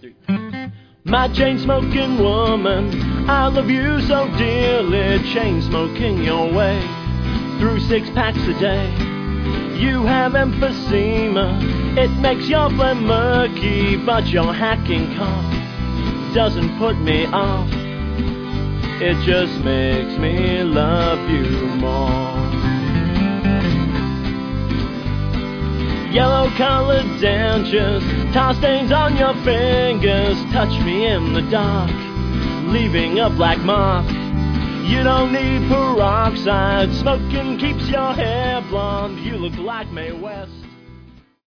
3. My chain-smoking woman, I love you so dearly. Chain-smoking your way through 6 packs a day. You have emphysema, it makes your phlegm murky, but your hacking cough doesn't put me off. It just makes me love you more. Yellow-colored dentures, tar stains on your fingers, touch me in the dark, leaving a black mark. You don't need peroxide, smoking keeps your hair blonde. You look like Mae West.